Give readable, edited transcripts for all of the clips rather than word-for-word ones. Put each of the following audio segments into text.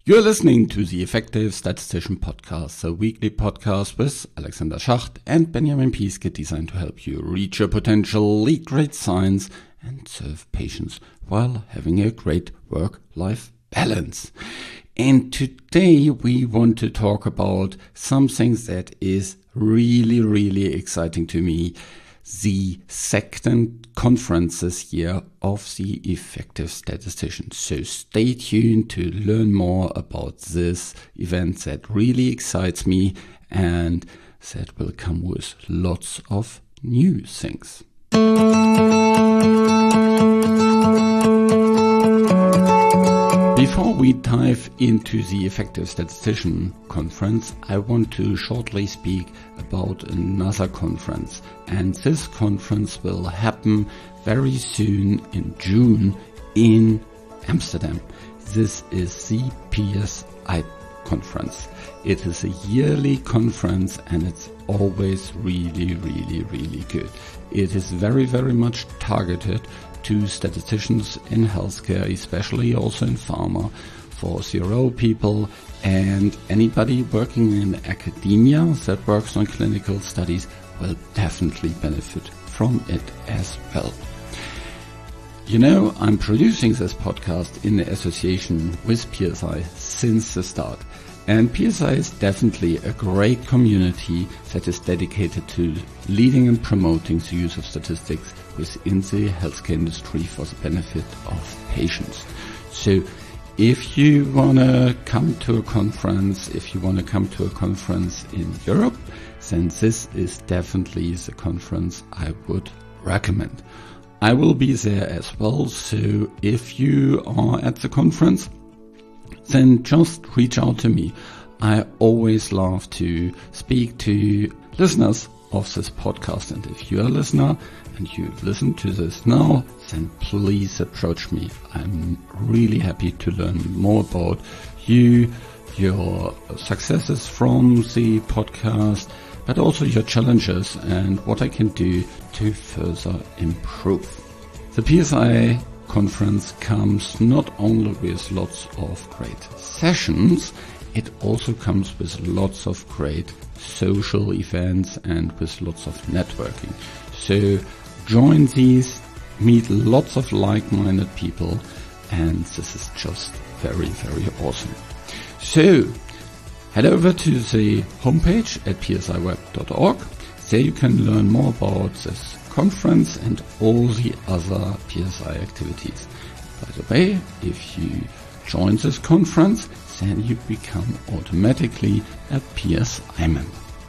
You're listening to the Effective Statistician Podcast, a weekly podcast with Alexander Schacht and Benjamin Pieske, designed to help you reach your potential, lead great science, and serve patients while having a great work-life balance. And today we want to talk about something that is really exciting to me. The second conference this year of the Effective Statistician. So stay tuned to learn more about this event that really excites me and that will come with lots of new things. Before we dive into the Effective Statistician Conference, I want to shortly speak about another conference. And this conference will happen very soon in June in Amsterdam. This is the PSI conference. It is a yearly conference and it's always really good. It is very much targeted to statisticians in healthcare, especially also in pharma, for CRO people and anybody working in academia that works on clinical studies will definitely benefit from it as well. You know, I'm producing this podcast in association with PSI since the start. And PSI is definitely a great community that is dedicated to leading and promoting the use of statistics within the healthcare industry for the benefit of patients. So if you want to come to a conference, in Europe, then this is definitely the conference I would recommend. I will be there as well, so if you are at the conference, then just reach out to me. I always love to speak to listeners of this podcast, and if you're a listener and you listen to this now, then please approach me. I'm really happy to learn more about you, your successes from the podcast, but also your challenges and what I can do to further improve. The PSI conference comes not only with lots of great sessions, it also comes with lots of great social events and with lots of networking. So join these, meet lots of like-minded people, and this is just very awesome. So head over to the homepage at psiweb.org. There you can learn more about this conference and all the other PSI activities. By the way, if you join this conference, then you become automatically a PSI member.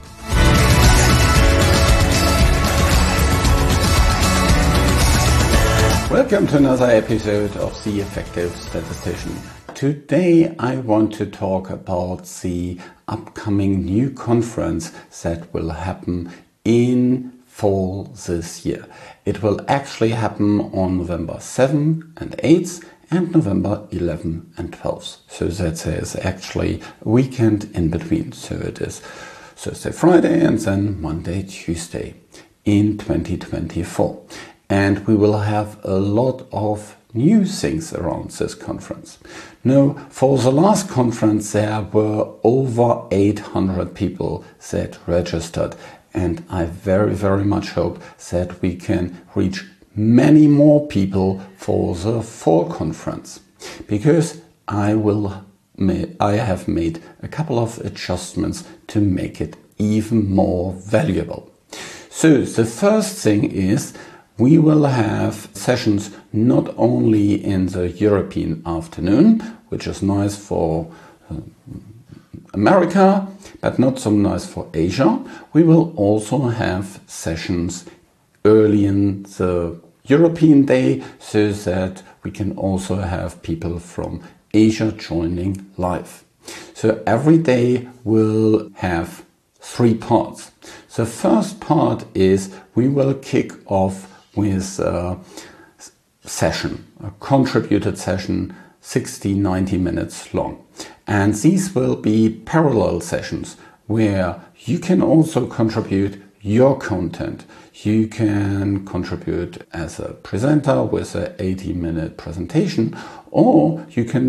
Welcome to another episode of The Effective Statistician. Today I want to talk about the upcoming new conference that will happen in fall this year. It will actually happen on November 7th and 8th and November 11th and 12th. So that there's actually a weekend in between. So it is Thursday, Friday and then Monday, Tuesday in 2024. And we will have a lot of new things around this conference. Now, for the last conference there were over 800 people that registered. And I very much hope that we can reach many more people for the fall conference, because I have made a couple of adjustments to make it even more valuable. So the first thing is we will have sessions not only in the European afternoon, which is nice for America, but not so nice for Asia. We will also have sessions early in the European day so that we can also have people from Asia joining live. So every day will have 3 parts. The first part is we will kick off with a session, a contributed session, 60-90 minutes long. And these will be parallel sessions where you can also contribute your content. You can contribute as a presenter with an 80-minute presentation, or you can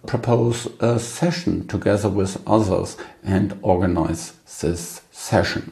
propose a session together with others and organize this session.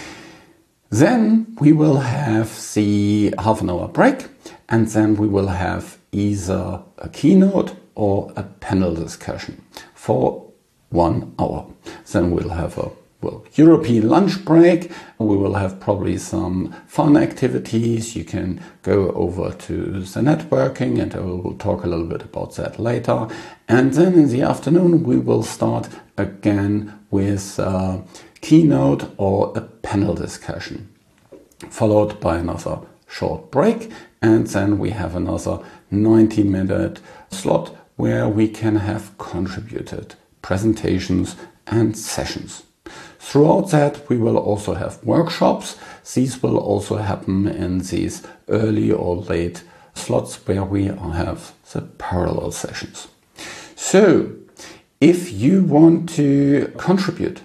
Then we will have the half-an-hour break, and then we will have either a keynote or a panel discussion for 1 hour. Then we'll have a European lunch break. We will have probably some fun activities. You can go over to the networking, and I will talk a little bit about that later. And then in the afternoon, we will start again with a keynote or a panel discussion, followed by another short break. And then we have another 90-minute slot where we can have contributed presentations and sessions. Throughout that, we will also have workshops. These will also happen in these early or late slots where we have the parallel sessions. So, if you want to contribute,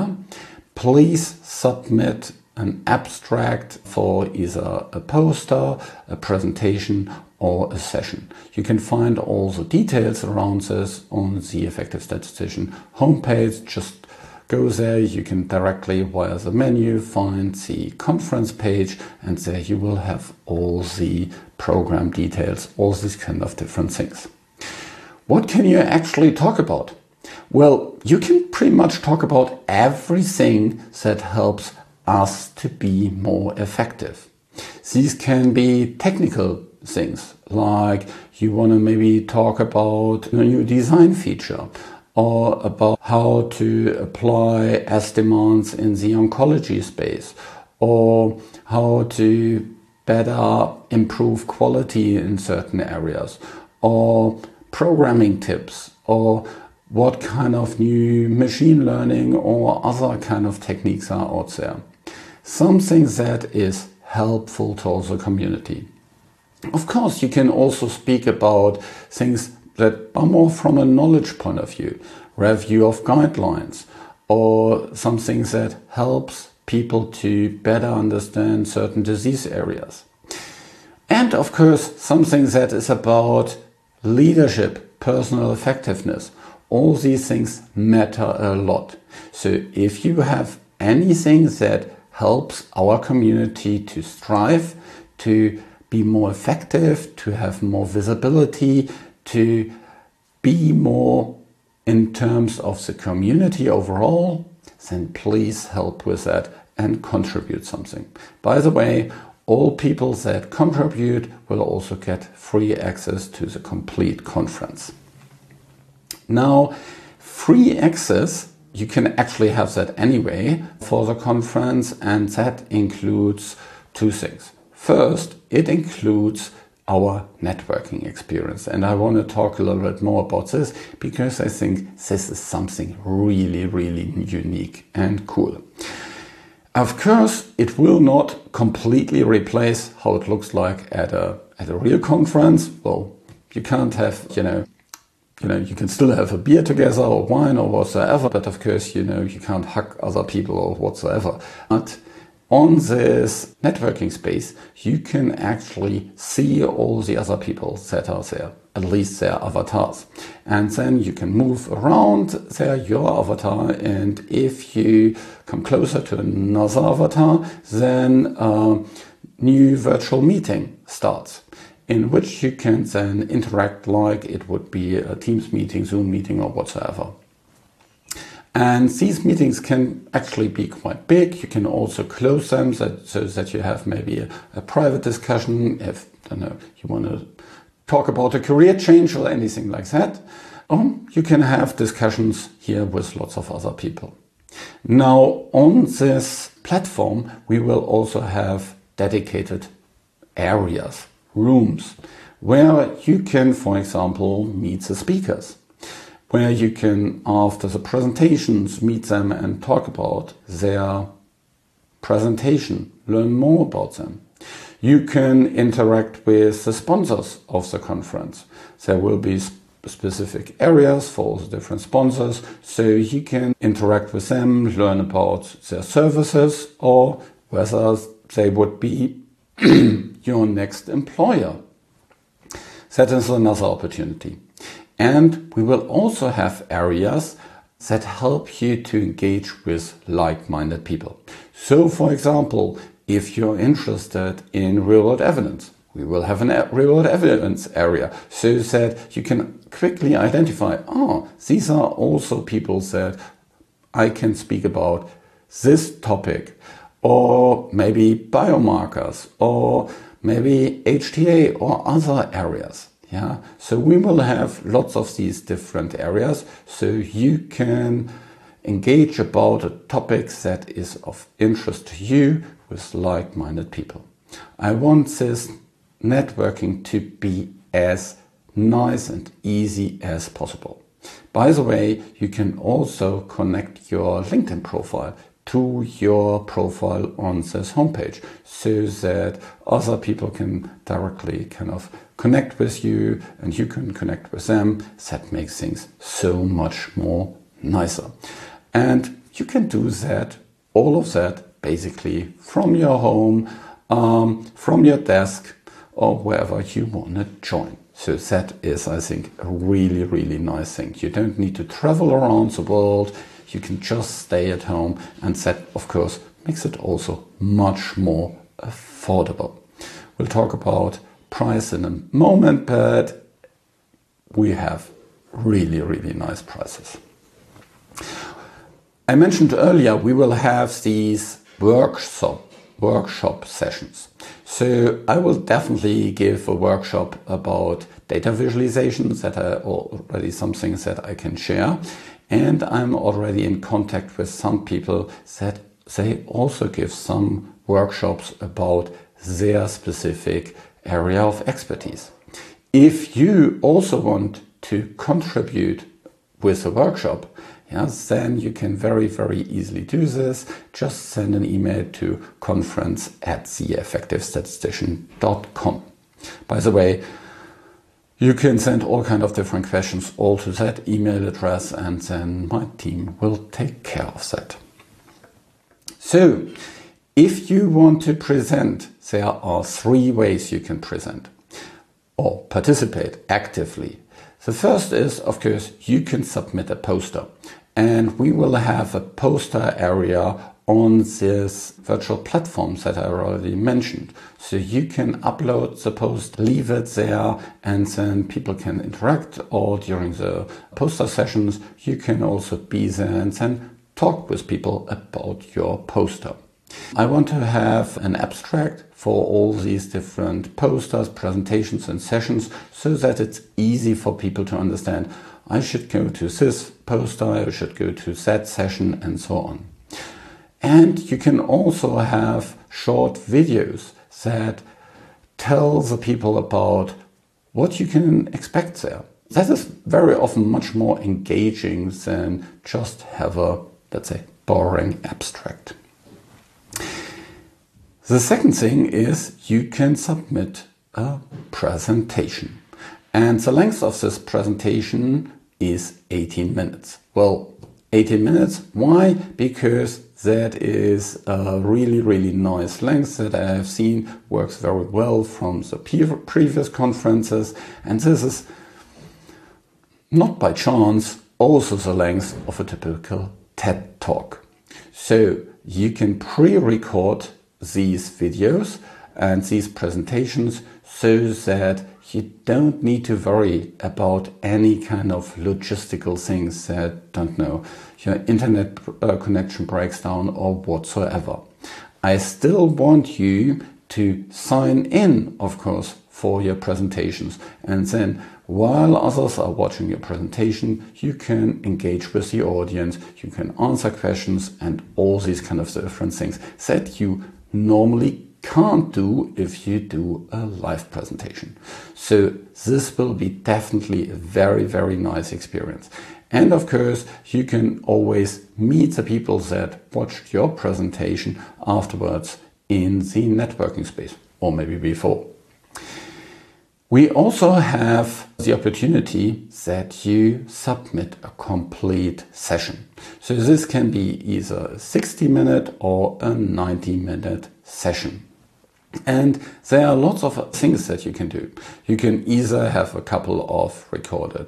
please submit an abstract for either a poster, a presentation, or a session. You can find all the details around this on the Effective Statistician homepage. Just go there. You can directly, via the menu, find the conference page, and there you will have all the program details, all these kind of different things. What can you actually talk about? Well, you can pretty much talk about everything that helps us to be more effective. These can be technical things, like you want to maybe talk about a new design feature, or about how to apply S-demands in the oncology space, or how to better improve quality in certain areas, or programming tips, or what kind of new machine learning or other kind of techniques are out there. Something that is helpful to the community. Of course, you can also speak about things that are more from a knowledge point of view, review of guidelines, or something that helps people to better understand certain disease areas. And of course, something that is about leadership, personal effectiveness. All these things matter a lot. So if you have anything that helps our community to strive, to be more effective, to have more visibility, to be more in terms of the community overall, then please help with that and contribute something. By the way, all people that contribute will also get free access to the complete conference. Now, free access, you can actually have that anyway for the conference, and that includes two things. First, it includes our networking experience, and I want to talk a little bit more about this because I think this is something really, really unique and cool. Of course, it will not completely replace how it looks like at a real conference. Well, you can't have, you can still have a beer together or wine or whatsoever, but of course, you can't hug other people or whatsoever. But on this networking space, you can actually see all the other people that are there, at least their avatars. And then you can move around there, your avatar, and if you come closer to another avatar, then a new virtual meeting starts, in which you can then interact like it would be a Teams meeting, Zoom meeting, or whatsoever. And these meetings can actually be quite big. You can also close them so that you have maybe a private discussion if you want to talk about a career change or anything like that. You can have discussions here with lots of other people. Now, on this platform, we will also have dedicated areas, rooms, where you can, for example, meet the speakers, where you can, after the presentations, meet them and talk about their presentation, learn more about them. You can interact with the sponsors of the conference. There will be specific areas for the different sponsors, so you can interact with them, learn about their services, or whether they would be your next employer. That is another opportunity. And we will also have areas that help you to engage with like-minded people. So, for example, if you're interested in real-world evidence, we will have a real-world evidence area so that you can quickly identify, these are also people that I can speak about this topic, or maybe biomarkers, or maybe HTA or other areas. Yeah, so we will have lots of these different areas so you can engage about a topic that is of interest to you with like-minded people. I want this networking to be as nice and easy as possible. By the way, you can also connect your LinkedIn profile to your profile on this homepage so that other people can directly kind of connect with you and you can connect with them. That makes things so much more nicer. And you can do that, all of that, basically from your home, from your desk, or wherever you want to join. So that is, I think, a really, really nice thing. You don't need to travel around the world. You can just stay at home, and that, of course, makes it also much more affordable. We'll talk about price in a moment, but we have really, really nice prices. I mentioned earlier we will have these workshop sessions. So I will definitely give a workshop about data visualizations that are already something that I can share. And I'm already in contact with some people that they also give some workshops about their specific area of expertise. If you also want to contribute with a workshop, then you can very, very easily do this. Just send an email to conference@theeffectivestatistician.com. By the way, you can send all kinds of different questions all to that email address, and then my team will take care of that. So, if you want to present, there are 3 ways you can present or participate actively. The first is, of course, you can submit a poster, and we will have a poster area on this virtual platforms that I already mentioned. So you can upload the post, leave it there, and then people can interact, or during the poster sessions, you can also be there and then talk with people about your poster. I want to have an abstract for all these different posters, presentations and sessions so that it's easy for people to understand. I should go to this poster, I should go to that session, and so on. And you can also have short videos that tell the people about what you can expect there. That is very often much more engaging than just have a, let's say, boring abstract. The second thing is you can submit a presentation. And the length of this presentation is 18 minutes. Well, 18 minutes, why? Because that is a really, really nice length that I have seen works very well from the previous conferences. And this is not by chance also the length of a typical TED Talk. So you can pre-record these videos and these presentations so that you don't need to worry about any kind of logistical things that, don't know, your internet connection breaks down or whatsoever. I still want you to sign in, of course, for your presentations. And then while others are watching your presentation, you can engage with the audience, you can answer questions and all these kind of different things that you normally can't do if you do a live presentation. So this will be definitely a very, very nice experience. And of course, you can always meet the people that watched your presentation afterwards in the networking space, or maybe before. We also have the opportunity that you submit a complete session. So this can be either a 60-minute or a 90-minute session. And there are lots of things that you can do. You can either have a couple of recorded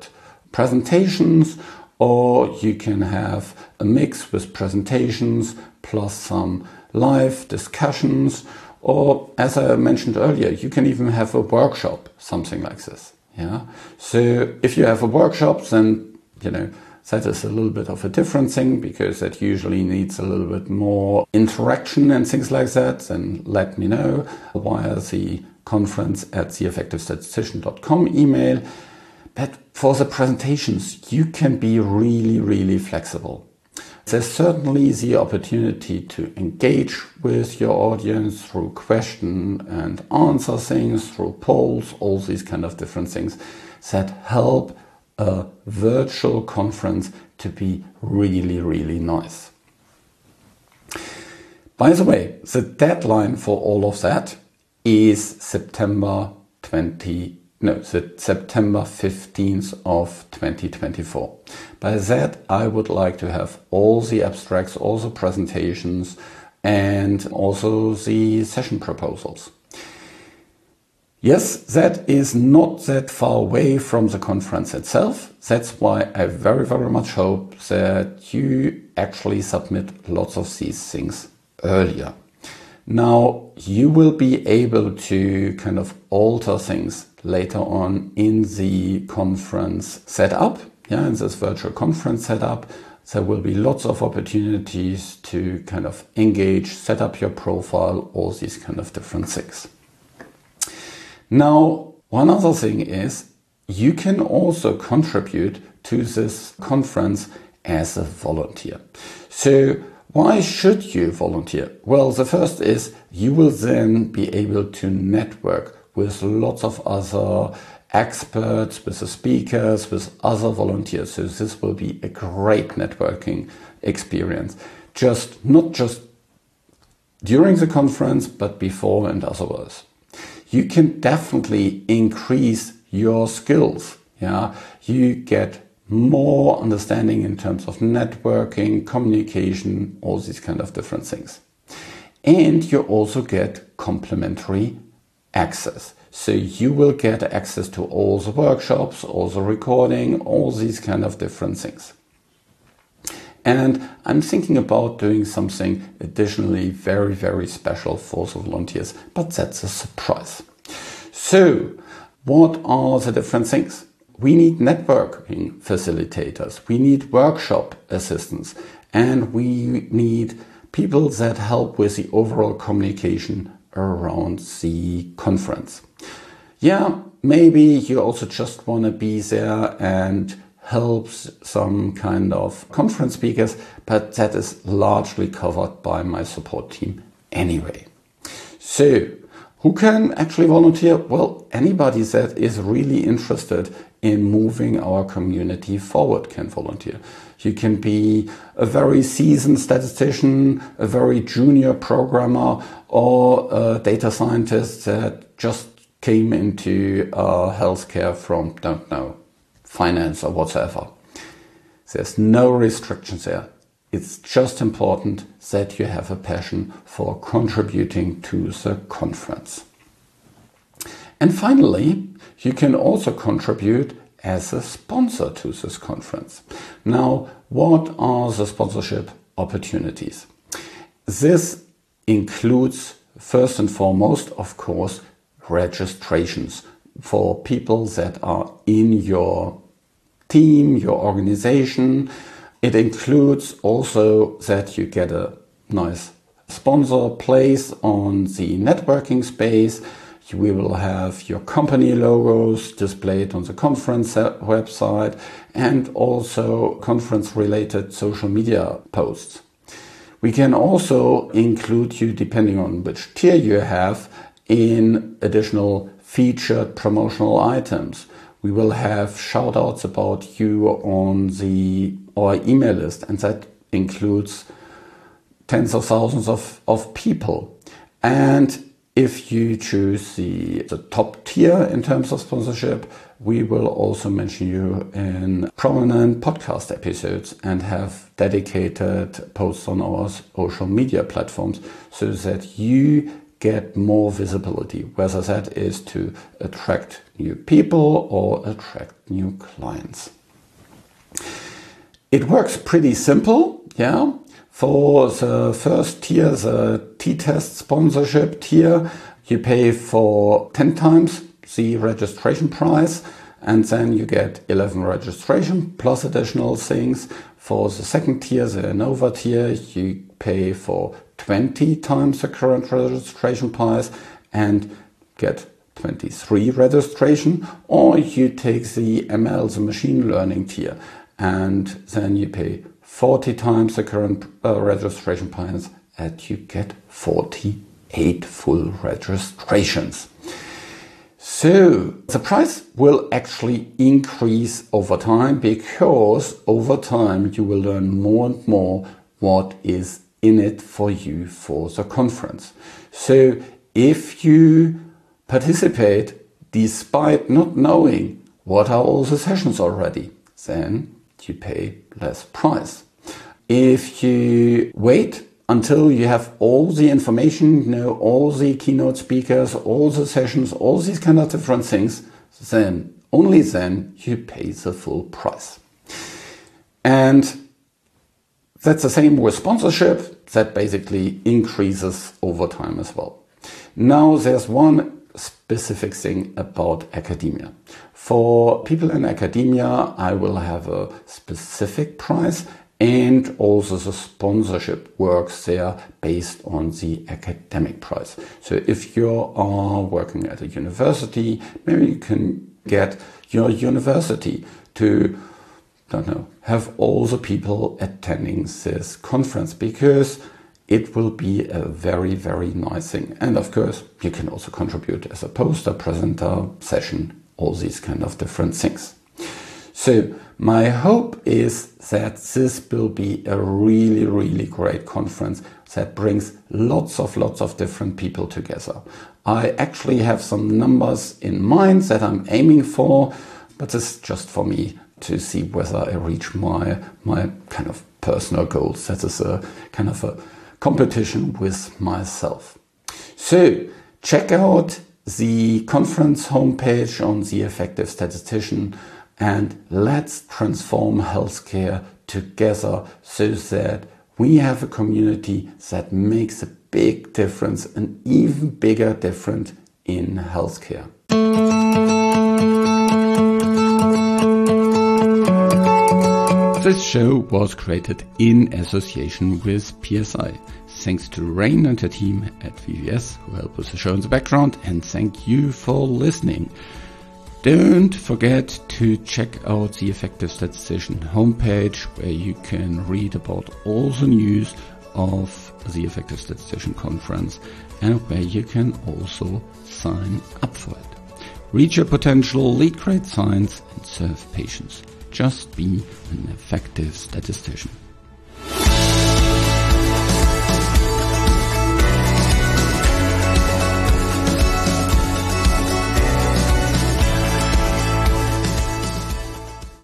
presentations, or you can have a mix with presentations plus some live discussions, or as I mentioned earlier, you can even have a workshop, something like this. Yeah. So if you have a workshop, then, that is a little bit of a different thing, because that usually needs a little bit more interaction and things like that. Then let me know via the conference@theeffectivestatistician.com email. But for the presentations, you can be really, really flexible. There's certainly the opportunity to engage with your audience through question and answer things, through polls, all these kind of different things that help a virtual conference to be really, really nice. By the way, the deadline for all of that is September 15th of 2024. By that, I would like to have all the abstracts, all the presentations, and also the session proposals. Yes, that is not that far away from the conference itself. That's why I very, very much hope that you actually submit lots of these things earlier. Now, you will be able to kind of alter things later on in the conference setup, in this virtual conference setup. There will be lots of opportunities to kind of engage, set up your profile, all these kind of different things. Now, one other thing is you can also contribute to this conference as a volunteer. So why should you volunteer? Well, the first is you will then be able to network with lots of other experts, with the speakers, with other volunteers. So this will be a great networking experience. Not just during the conference, but before and afterwards. You can definitely increase your skills. You get more understanding in terms of networking, communication, all these kind of different things. And you also get complimentary access. So you will get access to all the workshops, all the recording, all these kind of different things. And I'm thinking about doing something additionally very, very special for the volunteers, but that's a surprise. So what are the different things? We need networking facilitators, we need workshop assistants, and we need people that help with the overall communication around the conference. Maybe you also just want to be there and help some kind of conference speakers, but that is largely covered by my support team anyway. So who can actually volunteer? Well, anybody that is really interested in moving our community forward can volunteer. You can be a very seasoned statistician, a very junior programmer, or a data scientist that just came into healthcare from, finance or whatever. There's no restrictions there. It's just important that you have a passion for contributing to the conference. And finally, you can also contribute as a sponsor to this conference. Now, what are the sponsorship opportunities? This includes, first and foremost, of course, registrations for people that are in your team, your organization. It includes also that you get a nice sponsor place on the networking space. We will have your company logos displayed on the conference website, and also conference-related social media posts. We can also include you, depending on which tier you have, in additional featured promotional items. We will have shout outs about you on our email list, and that includes tens of thousands of people. And if you choose the top tier in terms of sponsorship, we will also mention you in prominent podcast episodes and have dedicated posts on our social media platforms so that you get more visibility, whether that is to attract new people or attract new clients. It works pretty simple, yeah. For the first tier, the T-Test sponsorship tier, you pay for 10 times the registration price, and then you get 11 registration plus additional things. For the second tier, the Innova tier, you pay for 20 times the current registration price and get 23 registration, or you take the ML, the machine learning tier, and then you pay 40 times the current registration price and you get 48 full registrations. So the price will actually increase over time, because over time you will learn more and more what is in it for you for the conference. So if you participate despite not knowing what are all the sessions already, then you pay less price. If you wait until you have all the information, know all the keynote speakers, all the sessions, all these kind of different things, then only then you pay the full price. And that's the same with sponsorship. That basically increases over time as well. Now there's one specific thing about academia. For people in academia, I will have a specific price, and also the sponsorship works there based on the academic price. So if you are working at a university, maybe you can get your university to, have all the people attending this conference, because it will be a very, very nice thing. And of course, you can also contribute as a poster, presenter, session, all these kind of different things. So my hope is that this will be a really, really great conference that brings lots of different people together. I actually have some numbers in mind that I'm aiming for, but this is just for me to see whether I reach my kind of personal goals. That is a kind of a competition with myself. So check out the conference homepage on The Effective Statistician, and let's transform healthcare together so that we have a community that makes a big difference, an even bigger difference in healthcare. This show was created in association with PSI. Thanks to Rain and her team at VVS who help with the show in the background, and thank you for listening. Don't forget to check out the Effective Statistician homepage, where you can read about all the news of the Effective Statistician conference, and where you can also sign up for it. Reach your potential, lead great science, and serve patients. Just be an effective statistician.